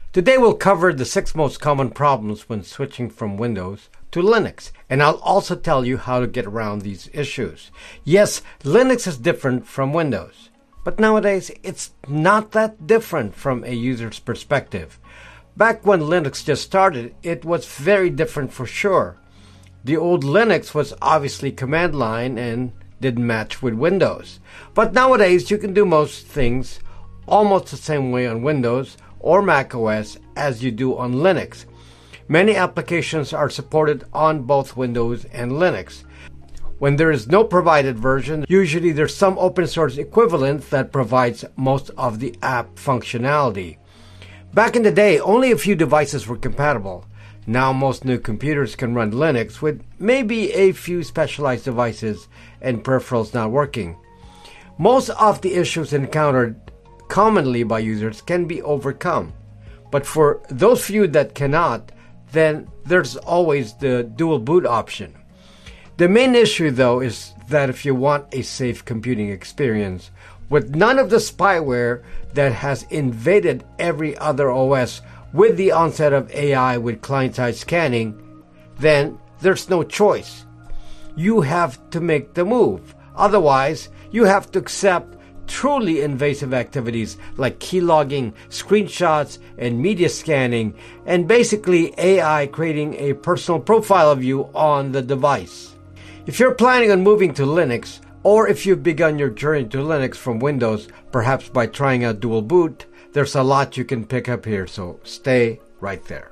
Today we'll cover the 6 most common problems when switching from Windows to Linux, and I'll also tell you how to get around these issues. Yes, Linux is different from Windows, but nowadays it's not that different from a user's perspective. Back when Linux just started, it was very different for sure. The old Linux was obviously command line and didn't match with Windows. But nowadays you can do most things almost the same way on Windows or Mac OS as you do on Linux. Many applications are supported on both Windows and Linux. When there is no provided version, usually there's some open source equivalent that provides most of the app functionality. Back in the day, only a few devices were compatible. Now most new computers can run Linux with maybe a few specialized devices and peripherals not working. Most of the issues encountered commonly by users can be overcome. But for those few that cannot, then there's always the dual boot option. The main issue though is that if you want a safe computing experience with none of the spyware that has invaded every other OS with the onset of AI with client-side scanning, then there's no choice. You have to make the move. Otherwise, you have to accept truly invasive activities like keylogging, screenshots, and media scanning, and basically AI creating a personal profile of you on the device. If you're planning on moving to Linux, or if you've begun your journey to Linux from Windows, perhaps by trying out dual boot, there's a lot you can pick up here, so stay right there.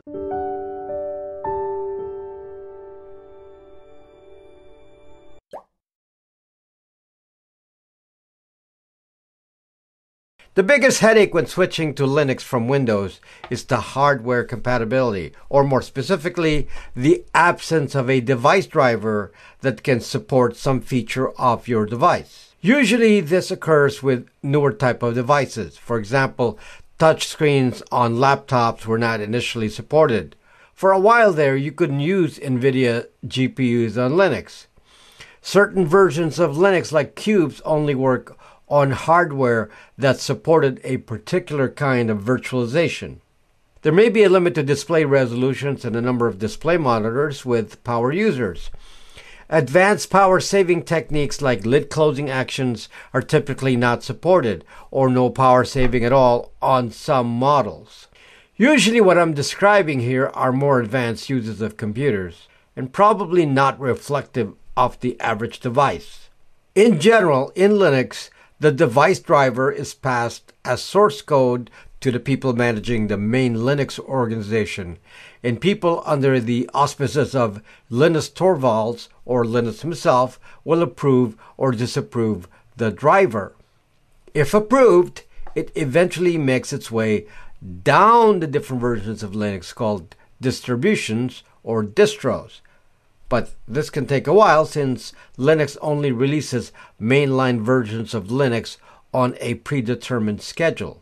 The biggest headache when switching to Linux from Windows is the hardware compatibility, or more specifically, the absence of a device driver that can support some feature of your device. Usually this occurs with newer type of devices. For example, touchscreens on laptops were not initially supported. For a while there, you couldn't use NVIDIA GPUs on Linux. Certain versions of Linux like cubes only work on hardware that supported a particular kind of virtualization. There may be a limit to display resolutions and the number of display monitors with power users. Advanced power-saving techniques like lid closing actions are typically not supported, or no power saving at all on some models. Usually what I'm describing here are more advanced users of computers, and probably not reflective of the average device. In general, in Linux, the device driver is passed as source code to the people managing the main Linux organization, and people under the auspices of Linus Torvalds or Linus himself will approve or disapprove the driver. If approved, it eventually makes its way down the different versions of Linux called distributions or distros. But this can take a while since Linux only releases mainline versions of Linux on a predetermined schedule.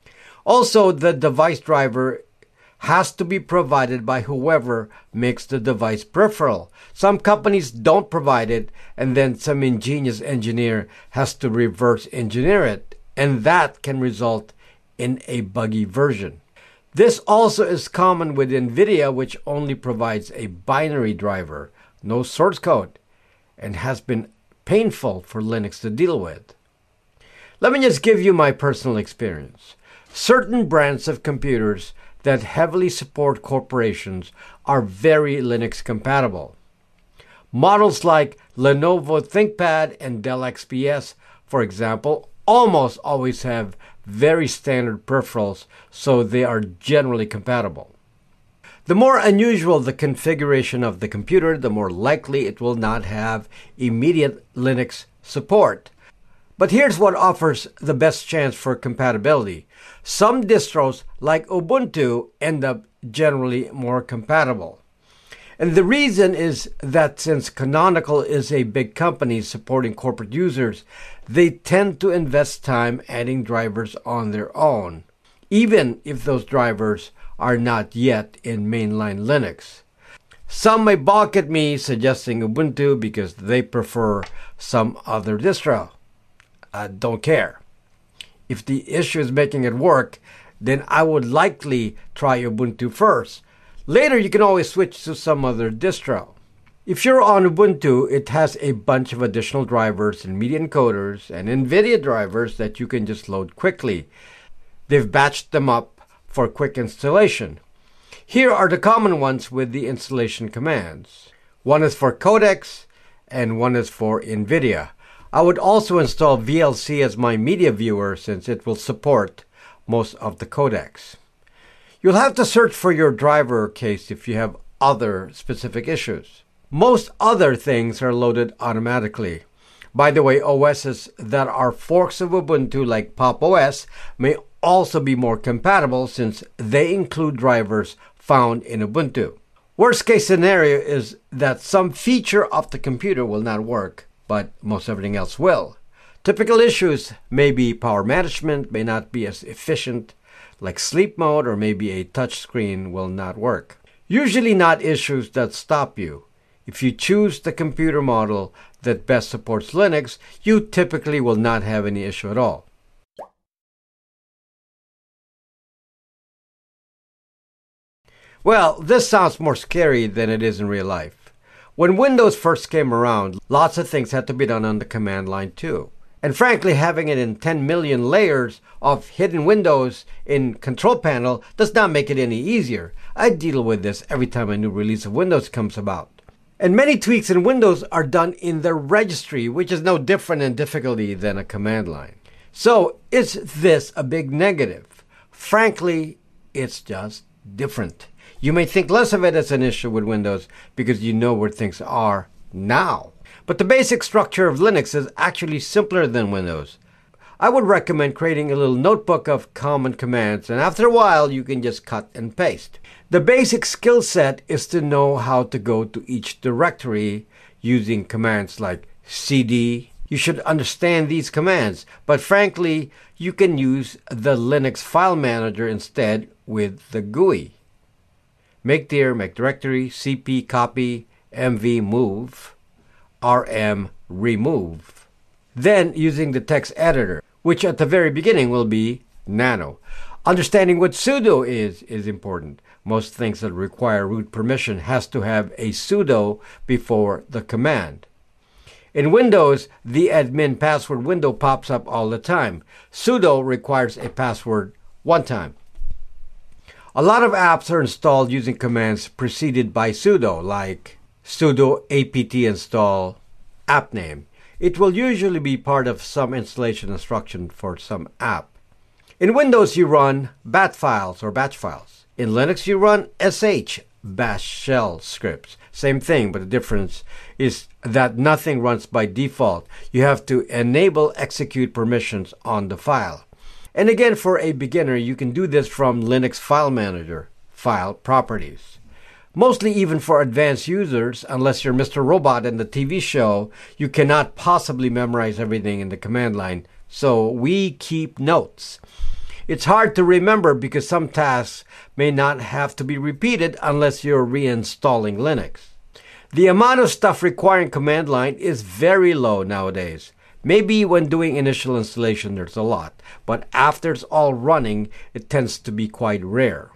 Also, the device driver has to be provided by whoever makes the device peripheral. Some companies don't provide it, and then some ingenious engineer has to reverse engineer it, and that can result in a buggy version. This also is common with NVIDIA, which only provides a binary driver, no source code, and has been painful for Linux to deal with. Let me just give you my personal experience. Certain brands of computers that heavily support corporations are very Linux compatible. Models like Lenovo ThinkPad and Dell XPS, for example, almost always have very standard peripherals, so they are generally compatible. The more unusual the configuration of the computer, the more likely it will not have immediate Linux support. But here's what offers the best chance for compatibility. Some distros, like Ubuntu, end up generally more compatible. And the reason is that since Canonical is a big company supporting corporate users, they tend to invest time adding drivers on their own, even if those drivers are not yet in mainline Linux. Some may balk at me suggesting Ubuntu because they prefer some other distro. I don't care. If the issue is making it work, then I would likely try Ubuntu first. Later, you can always switch to some other distro. If you're on Ubuntu, it has a bunch of additional drivers and media encoders and NVIDIA drivers that you can just load quickly. They've batched them up for quick installation. Here are the common ones with the installation commands. One is for codecs and one is for NVIDIA. I would also install VLC as my media viewer since it will support most of the codecs. You'll have to search for your driver case if you have other specific issues. Most other things are loaded automatically. By the way, OSs that are forks of Ubuntu like Pop! OS may also be more compatible since they include drivers found in Ubuntu. Worst case scenario is that some feature of the computer will not work, but most everything else will. Typical issues may be power management may not be as efficient, like sleep mode, or maybe a touch screen will not work. Usually not issues that stop you. If you choose the computer model that best supports Linux, you typically will not have any issue at all. Well, this sounds more scary than it is in real life. When Windows first came around, lots of things had to be done on the command line too. And frankly, having it in 10 million layers of hidden windows in Control Panel does not make it any easier. I deal with this every time a new release of Windows comes about. And many tweaks in Windows are done in the registry, which is no different in difficulty than a command line. So, is this a big negative? Frankly, it's just different. You may think less of it as an issue with Windows because you know where things are now. But the basic structure of Linux is actually simpler than Windows. I would recommend creating a little notebook of common commands, and after a while you can just cut and paste. The basic skill set is to know how to go to each directory using commands like cd. You should understand these commands, but frankly, you can use the Linux file manager instead with the GUI. Make dir, make directory, cp copy, mv move, rm remove. Then using the text editor, which at the very beginning will be nano. Understanding what sudo is important. Most things that require root permission has to have a sudo before the command. In Windows, the admin password window pops up all the time. Sudo requires a password one time. A lot of apps are installed using commands preceded by sudo, like sudo apt install appname. It will usually be part of some installation instruction for some app. In Windows, you run bat files or batch files. In Linux, you run sh, bash shell scripts. Same thing, but the difference is that nothing runs by default. You have to enable execute permissions on the file. And again, for a beginner, you can do this from Linux File Manager, File Properties. Mostly even for advanced users, unless you're Mr. Robot in the TV show, you cannot possibly memorize everything in the command line, so we keep notes. It's hard to remember because some tasks may not have to be repeated unless you're reinstalling Linux. The amount of stuff requiring command line is very low nowadays. Maybe when doing initial installation there's a lot, but after it's all running, it tends to be quite rare.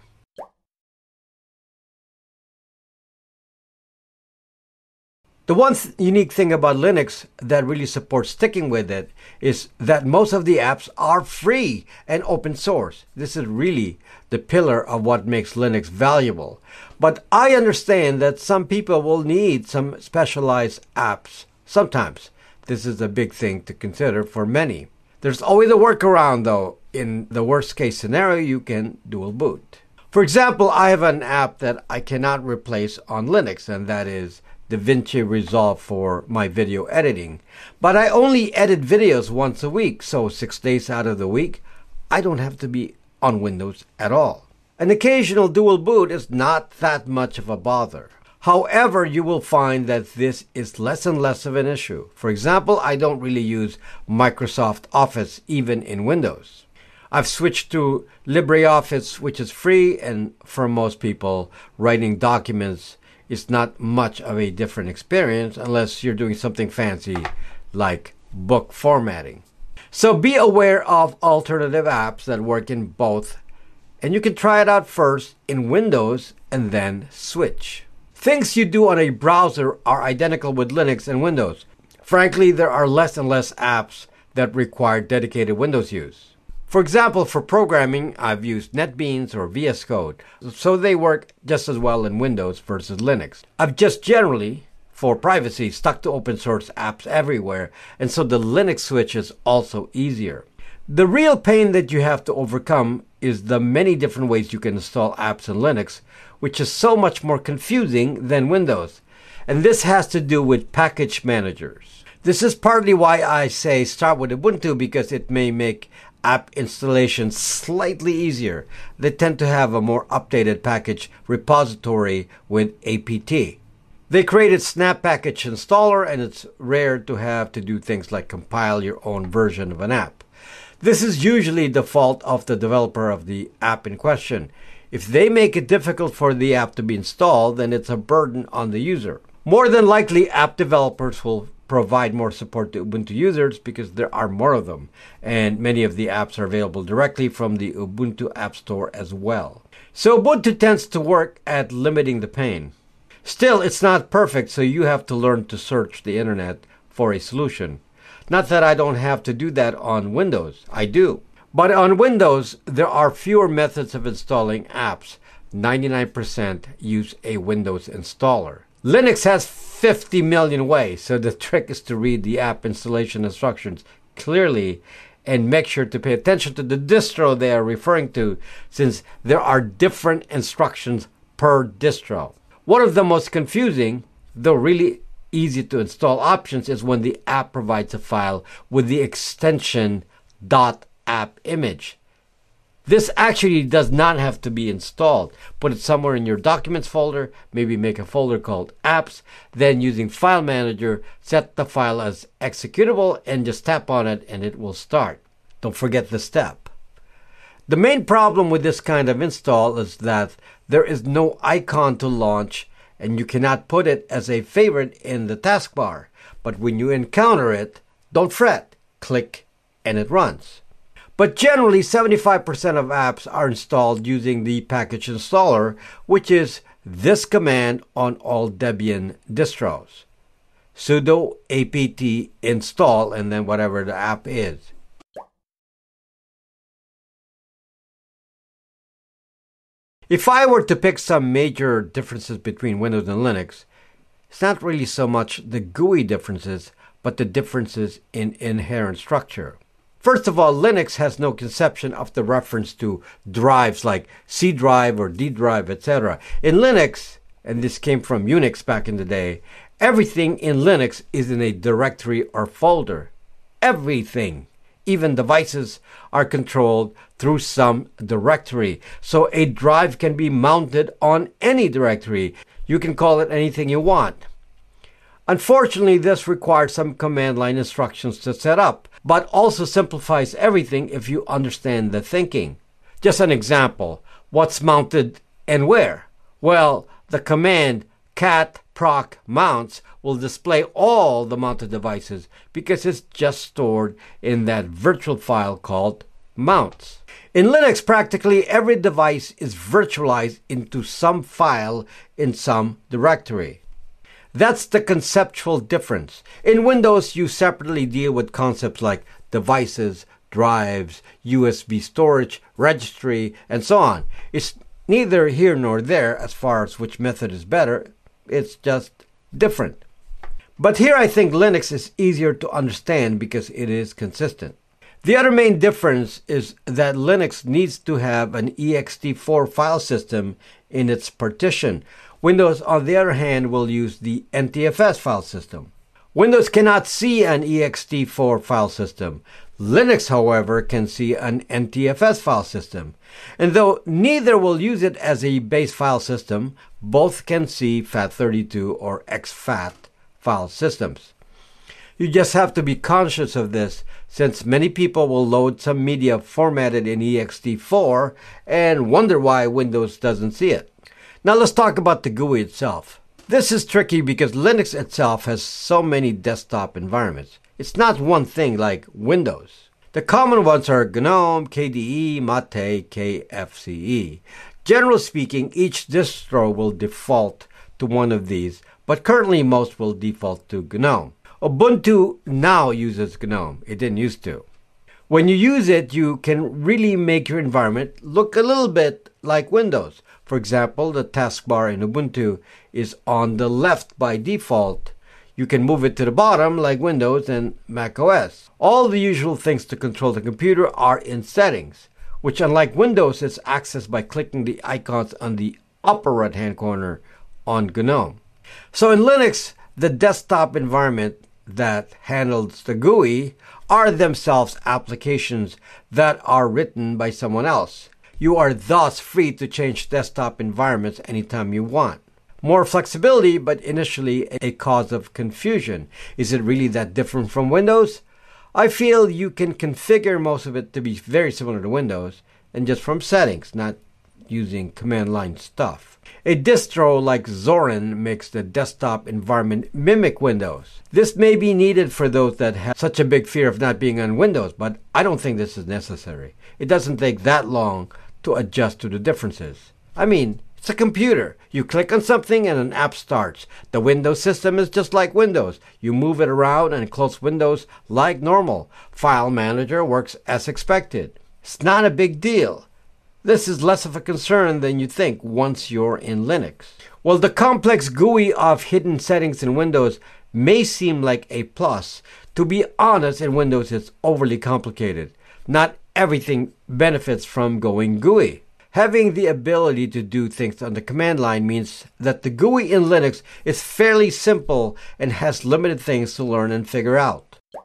The one unique thing about Linux that really supports sticking with it is that most of the apps are free and open source. This is really the pillar of what makes Linux valuable. But I understand that some people will need some specialized apps sometimes. This is a big thing to consider for many. There's always a workaround though. In the worst case scenario, you can dual boot. For example, I have an app that I cannot replace on Linux, and that is DaVinci Resolve for my video editing. But I only edit videos once a week, so 6 days out of the week, I don't have to be on Windows at all. An occasional dual boot is not that much of a bother. However, you will find that this is less and less of an issue. For example, I don't really use Microsoft Office even in Windows. I've switched to LibreOffice, which is free, and for most people, writing documents is not much of a different experience unless you're doing something fancy like book formatting. So be aware of alternative apps that work in both And you can try it out first in Windows and then switch. Things you do on a browser are identical with Linux and Windows. Frankly, there are less and less apps that require dedicated Windows use. For example, for programming, I've used NetBeans or VS Code, so they work just as well in Windows versus Linux. I've just generally, for privacy, stuck to open source apps everywhere, and so the Linux switch is also easier. The real pain that you have to overcome is the many different ways you can install apps in Linux, which is so much more confusing than Windows. And this has to do with package managers. This is partly why I say start with Ubuntu, because it may make app installation slightly easier. They tend to have a more updated package repository with apt. They created Snap Package Installer, and it's rare to have to do things like compile your own version of an app. This is usually the fault of the developer of the app in question. If they make it difficult for the app to be installed, then it's a burden on the user. More than likely, app developers will provide more support to Ubuntu users because there are more of them, and many of the apps are available directly from the Ubuntu App Store as well. So Ubuntu tends to work at limiting the pain. Still, it's not perfect, so you have to learn to search the internet for a solution. Not that I don't have to do that on Windows, I do. But on Windows, there are fewer methods of installing apps. 99% use a Windows installer. Linux has 50 million ways, so the trick is to read the app installation instructions clearly and make sure to pay attention to the distro they are referring to, since there are different instructions per distro. One of the most confusing, though really easy to install options, is when the app provides a file with the extension .appimage. This actually does not have to be installed. Put it somewhere in your documents folder, maybe make a folder called apps, then using File Manager, set the file as executable and just tap on it and it will start. Don't forget the step. The main problem with this kind of install is that there is no icon to launch and you cannot put it as a favorite in the taskbar. But when you encounter it, don't fret. Click and it runs. But generally, 75% of apps are installed using the package installer, which is this command on all Debian distros. Sudo apt install and then whatever the app is. If I were to pick some major differences between Windows and Linux, it's not really so much the GUI differences, but the differences in inherent structure. First of all, Linux has no conception of the reference to drives like C drive or D drive, etc. In Linux, and this came from Unix back in the day, everything in Linux is in a directory or folder. Everything. Even devices are controlled through some directory. So a drive can be mounted on any directory. You can call it anything you want. Unfortunately, this requires some command line instructions to set up, but also simplifies everything if you understand the thinking. Just an example, what's mounted and where? Well, the command cat proc mounts will display all the mounted devices because it's just stored in that virtual file called mounts. In Linux, practically every device is virtualized into some file in some directory. That's the conceptual difference. In Windows, you separately deal with concepts like devices, drives, USB storage, registry, and so on. It's neither here nor there as far as which method is better. It's just different. But here I think Linux is easier to understand because it is consistent. The other main difference is that Linux needs to have an ext4 file system in its partition. Windows, on the other hand, will use the NTFS file system. Windows cannot see an ext4 file system. Linux, however, can see an NTFS file system. And though neither will use it as a base file system, both can see FAT32 or exFAT file systems. You just have to be conscious of this, since many people will load some media formatted in ext4 and wonder why Windows doesn't see it. Now let's talk about the GUI itself. This is tricky because Linux itself has so many desktop environments. It's not one thing like Windows. The common ones are GNOME, KDE, Mate, KFCE. Generally speaking, each distro will default to one of these, but currently most will default to GNOME. Ubuntu now uses GNOME. It didn't used to. When you use it, you can really make your environment look a little bit like Windows. For example, the taskbar in Ubuntu is on the left by default. You can move it to the bottom like Windows and macOS. All the usual things to control the computer are in settings, which unlike Windows is accessed by clicking the icons on the upper right-hand corner on GNOME. So in Linux, the desktop environment that handles the GUI are themselves applications that are written by someone else. You are thus free to change desktop environments anytime you want. More flexibility, but initially a cause of confusion. Is it really that different from Windows? I feel you can configure most of it to be very similar to Windows, and just from settings, not using command line stuff. A distro like Zorin makes the desktop environment mimic Windows. This may be needed for those that have such a big fear of not being on Windows, but I don't think this is necessary. It doesn't take that long to adjust to the differences. I mean, it's a computer. You click on something and an app starts. The Windows system is just like Windows. You move it around and close windows like normal. File Manager works as expected. It's not a big deal. This is less of a concern than you think once you're in Linux. While the complex GUI of hidden settings in Windows may seem like a plus, to be honest, in Windows it's overly complicated. Not everything benefits from going GUI. Having the ability to do things on the command line means that the GUI in Linux is fairly simple and has limited things to learn and figure out.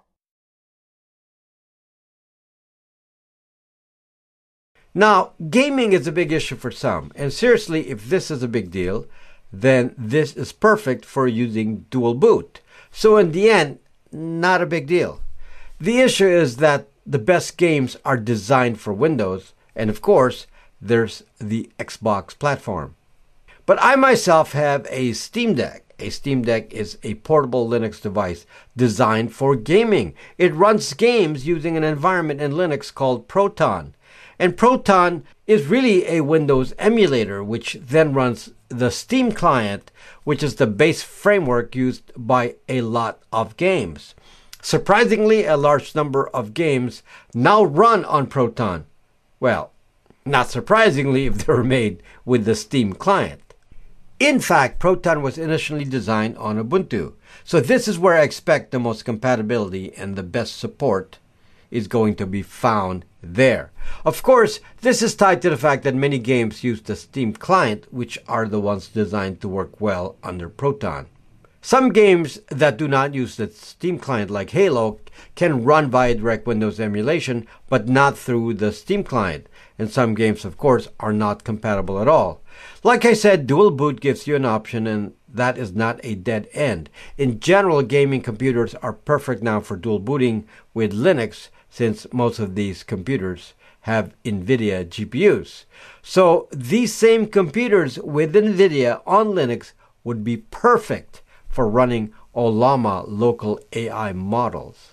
Now, gaming is a big issue for some, and seriously, if this is a big deal, then this is perfect for using dual boot. So in the end, not a big deal. The issue is that the best games are designed for Windows, and of course, there's the Xbox platform. But I myself have a Steam Deck. A Steam Deck is a portable Linux device designed for gaming. It runs games using an environment in Linux called Proton. And Proton is really a Windows emulator, which then runs the Steam client, which is the base framework used by a lot of games. Surprisingly, a large number of games now run on Proton. Well, not surprisingly if they were made with the Steam client. In fact, Proton was initially designed on Ubuntu. So this is where I expect the most compatibility and the best support is going to be found there. Of course, this is tied to the fact that many games use the Steam client, which are the ones designed to work well under Proton. Some games that do not use the Steam client, like Halo, can run via direct Windows emulation, but not through the Steam client. And some games, of course, are not compatible at all. Like I said, dual boot gives you an option, and that is not a dead end. In general, gaming computers are perfect now for dual booting with Linux, since most of these computers have NVIDIA GPUs. So these same computers with NVIDIA on Linux would be perfect for running Ollama local AI models.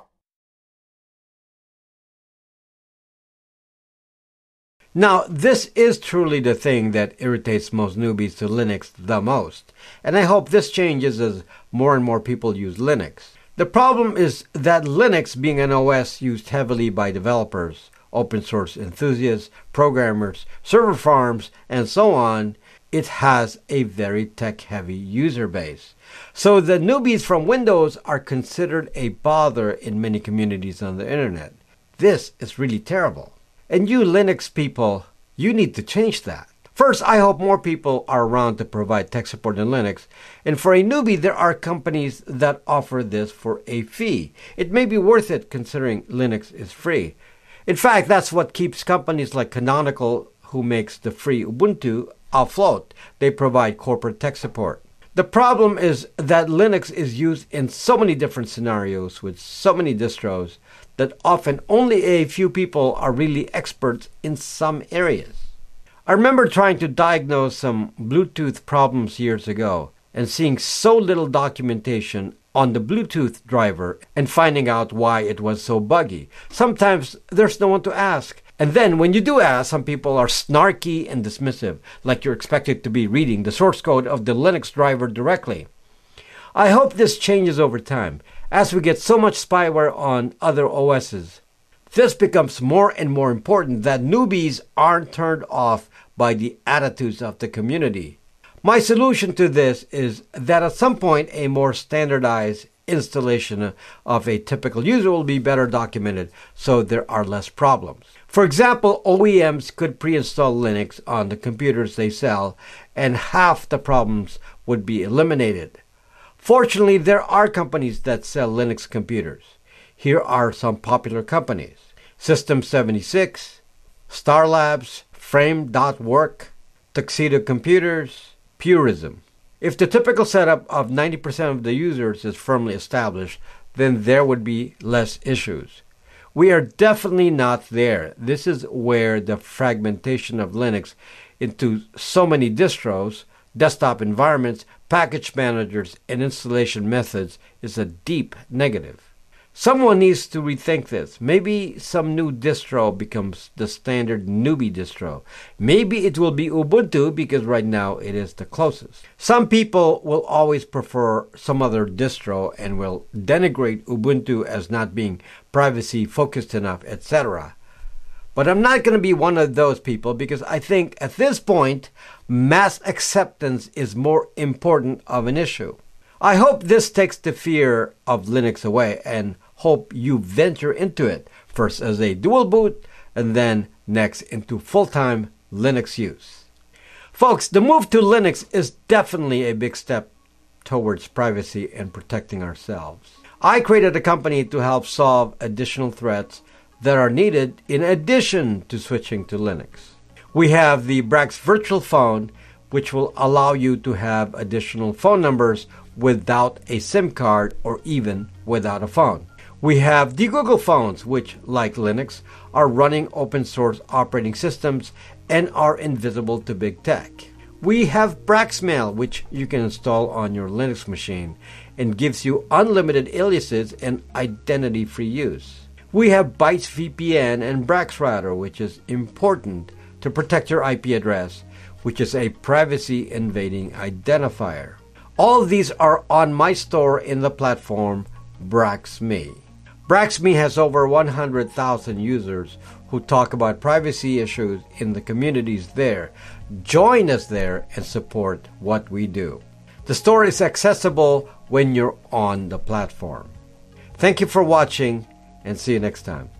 Now, this is truly the thing that irritates most newbies to Linux the most, and I hope this changes as more and more people use Linux. The problem is that Linux, being an OS used heavily by developers, open source enthusiasts, programmers, server farms, and so on, it has a very tech-heavy user base. So the newbies from Windows are considered a bother in many communities on the internet. This is really terrible. And you Linux people, you need to change that. First, I hope more people are around to provide tech support in Linux. And for a newbie, there are companies that offer this for a fee. It may be worth it considering Linux is free. In fact, that's what keeps companies like Canonical, who makes the free Ubuntu, afloat. They provide corporate tech support. The problem is that Linux is used in so many different scenarios with so many distros that often only a few people are really experts in some areas. I remember trying to diagnose some Bluetooth problems years ago and seeing so little documentation on the Bluetooth driver and finding out why it was so buggy. Sometimes there's no one to ask. And then when you do ask, some people are snarky and dismissive, like you're expected to be reading the source code of the Linux driver directly. I hope this changes over time. As we get so much spyware on other OSs, this becomes more and more important that newbies aren't turned off by the attitudes of the community. My solution to this is that at some point a more standardized installation of a typical user will be better documented so there are less problems. For example, OEMs could pre-install Linux on the computers they sell and half the problems would be eliminated. Fortunately, there are companies that sell Linux computers. Here are some popular companies: System 76, Star Labs, Frame.work, Tuxedo Computers, Purism. If the typical setup of 90% of the users is firmly established, then there would be less issues. We are definitely not there. This is where the fragmentation of Linux into so many distros, desktop environments, package managers, and installation methods is a deep negative. Someone needs to rethink this. Maybe some new distro becomes the standard newbie distro. Maybe it will be Ubuntu because right now it is the closest. Some people will always prefer some other distro and will denigrate Ubuntu as not being privacy focused enough, etc. But I'm not going to be one of those people because I think at this point, mass acceptance is more important of an issue. I hope this takes the fear of Linux away and hope you venture into it, first as a dual boot and then next into full-time Linux use. Folks, the move to Linux is definitely a big step towards privacy and protecting ourselves. I created a company to help solve additional threats that are needed in addition to switching to Linux. We have the Brax Virtual Phone, which will allow you to have additional phone numbers without a SIM card or even without a phone. We have the Google phones, which, like Linux, are running open source operating systems and are invisible to big tech. We have Braxmail, which you can install on your Linux machine and gives you unlimited aliases and identity-free use. We have Bytes VPN and BraxRouter, which is important to protect your IP address, which is a privacy-invading identifier. All of these are on my store in the platform BraxMe. BraxMe has over 100,000 users who talk about privacy issues in the communities there. Join us there and support what we do. The store is accessible when you're on the platform. Thank you for watching and see you next time.